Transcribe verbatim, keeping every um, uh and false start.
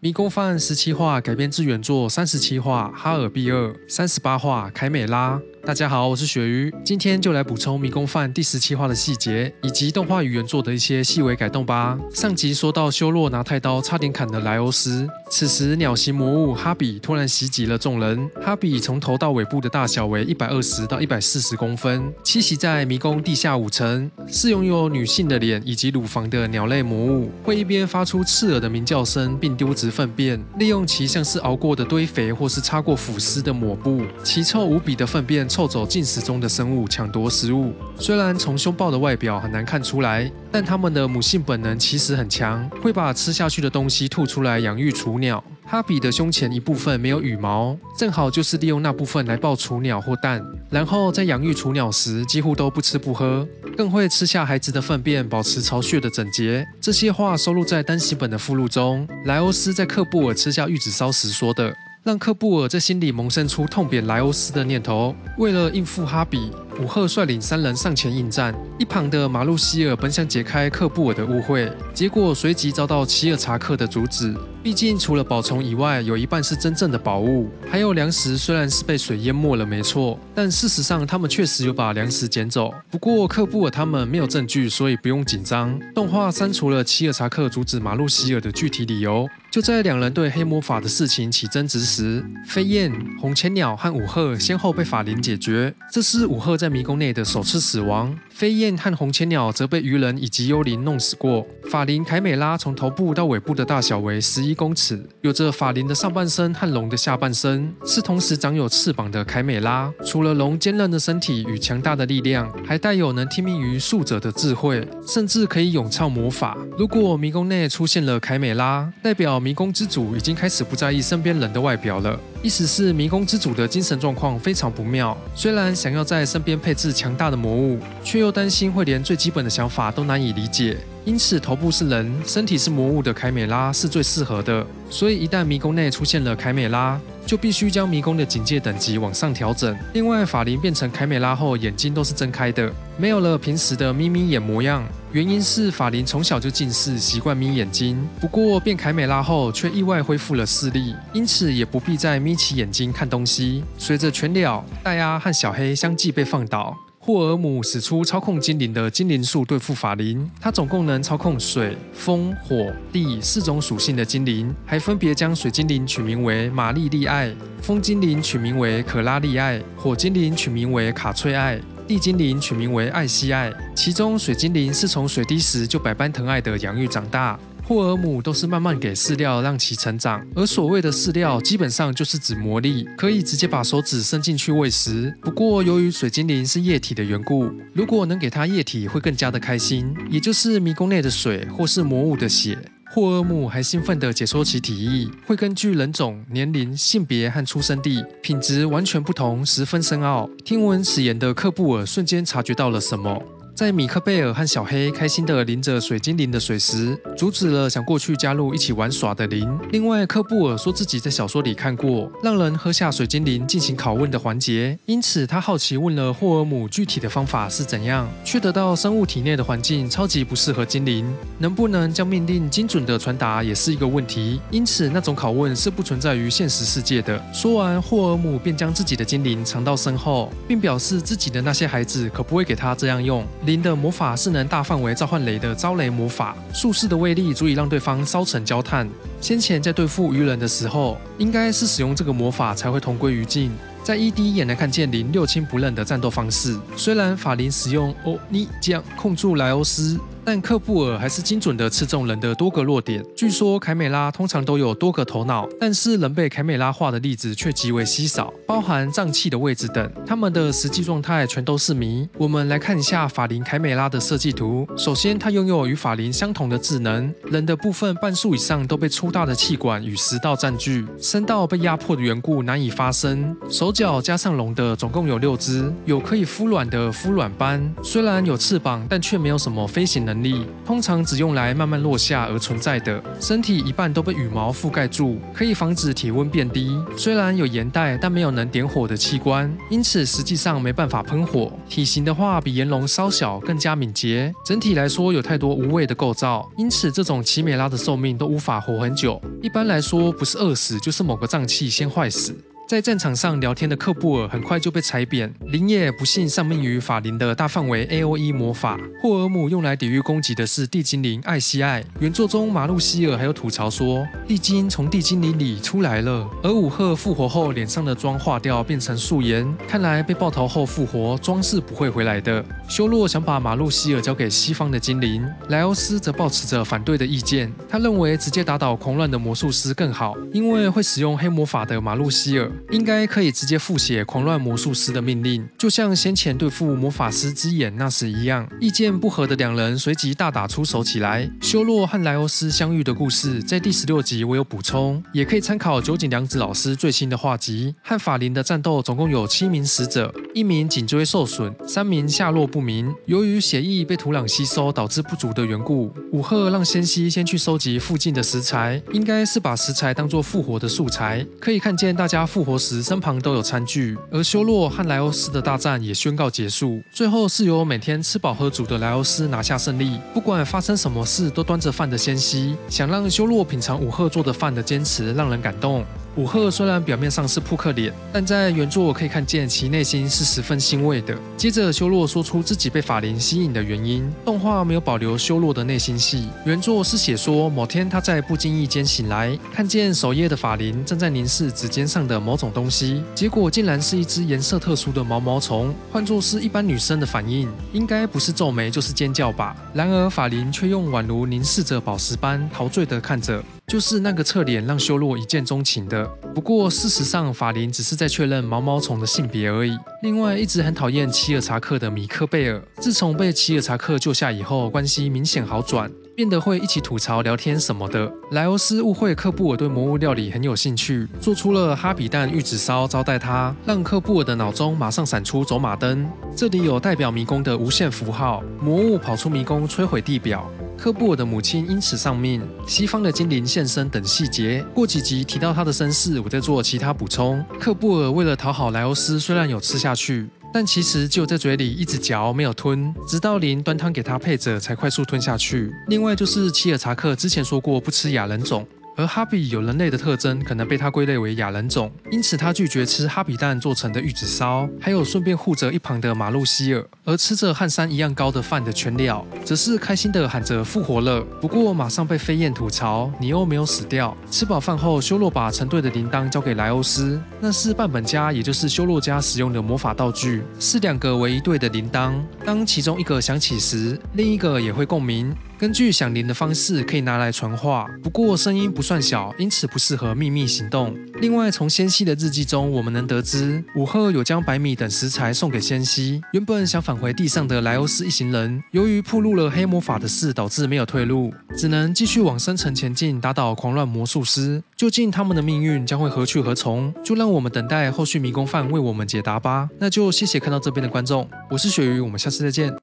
迷宫饭》十七话改编自原作三十七话《哈尔毕二》，三十八话《凯美拉》。大家好，我是鳕鱼，今天就来补充《迷宫饭》第十七话的细节，以及动画与原作的一些细微改动吧。上集说到修洛拿太刀差点砍了莱欧斯，此时鸟形魔物哈比突然袭击了众人。哈比从头到尾部的大小为一百二十到一百四十公分，栖息在迷宫地下五层，是拥有女性的脸以及乳房的鸟类魔物，会一边发出刺耳的鸣叫声，并丢掷粪便，利用其像是熬过的堆肥或是擦过腐尸的抹布，奇臭无比的粪便臭走进食中的生物，抢夺食物。虽然从凶暴的外表很难看出来，但它们的母性本能其实很强，会把吃下去的东西吐出来养育雏鸟。哈比的胸前一部分没有羽毛，正好就是利用那部分来抱雏鸟或蛋，然后在养育雏鸟时几乎都不吃不喝，更会吃下孩子的粪便，保持巢穴的整洁。这些话收录在单行本的附录中，莱欧斯在克布尔吃下玉子烧时说的，让克布尔在心里萌生出痛扁莱欧斯的念头。为了应付哈比，武赫率领三人上前应战，一旁的马路希尔本想解开克布尔的误会，结果随即遭到齐尔查克的阻止。毕竟除了宝虫以外，有一半是真正的宝物，还有粮食虽然是被水淹没了没错，但事实上他们确实有把粮食捡走。不过克布尔他们没有证据，所以不用紧张。动画删除了齐尔查克阻止马路希尔的具体理由。就在两人对黑魔法的事情起争执时，飞燕、红千鸟和武赫先后被法林解决，这是武赫在迷宫内的首次死亡。飞燕和红千鸟则被鱼人以及幽灵弄死过。法林凯美拉从头部到尾部的大小为十一公尺，有着法林的上半身和龙的下半身，是同时长有翅膀的凯美拉。除了龙坚韧的身体与强大的力量，还带有能听命于术者的智慧，甚至可以咏唱魔法。如果迷宫内出现了凯美拉，代表迷宫之主已经开始不在意身边人的外表了，意思是迷宫之主的精神状况非常不妙。虽然想要在身边配置强大的魔物，却又担心会连最基本的想法都难以理解。因此头部是人，身体是魔物的凯美拉是最适合的。所以一旦迷宫内出现了凯美拉，就必须将迷宫的警戒等级往上调整。另外，法林变成凯美拉后，眼睛都是睁开的，没有了平时的眯眯眼模样。原因是法林从小就近视，习惯眯眼睛。不过变凯美拉后，却意外恢复了视力，因此也不必再眯起眼睛看东西。随着全鸟、戴阿和小黑相继被放倒，霍尔姆使出操控精灵的精灵术对付法林，他总共能操控水、风、火、地四种属性的精灵，还分别将水精灵取名为玛丽丽艾，风精灵取名为可拉丽艾，火精灵取名为卡翠艾，地精灵取名为艾希艾。其中水精灵是从水滴时就百般疼爱的养育长大，霍尔姆都是慢慢给饲料让其成长，而所谓的饲料基本上就是指魔力，可以直接把手指伸进去喂食。不过由于水精灵是液体的缘故，如果能给它液体会更加的开心，也就是迷宫内的水或是魔物的血。霍尔姆还兴奋地解说其提议，会根据人种、年龄、性别和出生地，品质完全不同，十分深奥。听闻此言的克布尔瞬间察觉到了什么。在米克贝尔和小黑开心地淋着水精灵的水时，阻止了想过去加入一起玩耍的林。另外，克布尔说自己在小说里看过让人喝下水精灵进行拷问的环节，因此他好奇问了霍尔姆具体的方法是怎样，却得到生物体内的环境超级不适合精灵，能不能将命令精准地传达也是一个问题，因此那种拷问是不存在于现实世界的。说完，霍尔姆便将自己的精灵藏到身后，并表示自己的那些孩子可不会给他这样用。林的魔法是能大范围召唤雷的招雷魔法，术士的威力足以让对方烧成焦炭。先前在对付鱼人的时候，应该是使用这个魔法才会同归于尽。在 E D 也能看见林六亲不认的战斗方式。虽然法林使用欧尼酱控住莱欧斯，但克布尔还是精准地刺中人的多个弱点。据说凯美拉通常都有多个头脑，但是能被凯美拉化的例子却极为稀少，包含脏器的位置等，他们的实际状态全都是谜。我们来看一下法林凯美拉的设计图。首先，它拥有与法林相同的智能，人的部分半数以上都被粗大的气管与食道占据，声道被压迫的缘故难以发声。手脚加上龙的总共有六只，有可以孵卵的孵卵斑，虽然有翅膀，但却没有什么飞行能能力，通常只用来慢慢落下而存在的，身体一半都被羽毛覆盖住，可以防止体温变低。虽然有盐袋，但没有能点火的器官，因此实际上没办法喷火。体型的话，比炎龙稍小，更加敏捷。整体来说，有太多无谓的构造，因此这种奇美拉的寿命都无法活很久。一般来说，不是饿死，就是某个脏器先坏死。在战场上聊天的克布尔很快就被踩扁，林野不幸丧命于法林的大范围 A O E 魔法。霍尔姆用来抵御攻击的是地精灵艾希艾。原作中马路希尔还有吐槽说，地精从地精灵里出来了。而武赫复活后脸上的妆化掉变成素颜，看来被爆头后复活，妆是不会回来的。修洛想把马路希尔交给西方的精灵，莱欧斯则抱持着反对的意见。他认为直接打倒狂乱的魔术师更好，因为会使用黑魔法的马路希尔应该可以直接复写狂乱魔术师的命令，就像先前对付魔法师之眼那时一样。意见不合的两人随即大打出手起来。修洛和莱欧斯相遇的故事在第十六集我有补充，也可以参考酒井良子老师最新的画集。和法林的战斗总共有七名死者，一名颈椎受损，三名下落不明。由于血液被土壤吸收导致不足的缘故，武赫让仙希先去收集附近的食材，应该是把食材当作复活的素材。可以看见大家复活时身旁都有餐具，而修洛和莱欧斯的大战也宣告结束。最后是由每天吃饱喝足的莱欧斯拿下胜利。不管发生什么事，都端着饭的仙希想让修洛品尝武赫做的饭的坚持让人感动。武赫虽然表面上是扑克脸，但在原作可以看见其内心是十分欣慰的。接着修洛说出自己被法林吸引的原因，动画没有保留修洛的内心戏。原作是写说某天他在不经意间醒来，看见守夜的法林正在凝视指尖上的某种东西，结果竟然是一只颜色特殊的毛毛虫。换作是一般女生的反应，应该不是皱眉就是尖叫吧。然而法林却用宛如凝视着宝石般陶醉地看着，就是那个侧脸让修洛一见钟情的。不过事实上法林只是在确认毛毛虫的性别而已。另外一直很讨厌齐尔查克的米克贝尔，自从被齐尔查克救下以后，关系明显好转，变得会一起吐槽聊天什么的。莱欧斯误会克布尔对魔物料理很有兴趣，做出了哈比蛋玉子烧招待他，让克布尔的脑中马上闪出走马灯。这里有代表迷宫的无限符号，魔物跑出迷宫摧毁地表，克布尔的母亲因此丧命，西方的精灵现身等细节，过几集提到他的身世，我再做其他补充。克布尔为了讨好莱欧斯，虽然有吃下去，但其实只有在嘴里一直嚼没有吞，直到林端汤给他配着才快速吞下去。另外就是齐尔查克之前说过不吃亚人种，而哈比有人类的特征，可能被他归类为亚人种，因此他拒绝吃哈比蛋做成的玉子烧，还有顺便护着一旁的马路希尔。而吃着和山一样高的饭的全鸟，则是开心地喊着复活了，不过马上被飞燕吐槽你又没有死掉。吃饱饭后，修洛把成对的铃铛交给莱欧斯，那是半本家也就是修洛家使用的魔法道具，是两个为一对的铃铛，当其中一个响起时，另一个也会共鸣。根据响铃的方式可以拿来传话，不过声音不算小，因此不适合秘密行动。另外从仙希的日记中我们能得知，武赫有将白米等食材送给仙希，原本想返回地上的莱欧斯一行人，由于暴露了黑魔法的事导致没有退路，只能继续往深层前进，打倒狂乱魔术师。究竟他们的命运将会何去何从，就让我们等待后续迷宫饭为我们解答吧。那就谢谢看到这边的观众，我是鳕鱼，我们下次再见。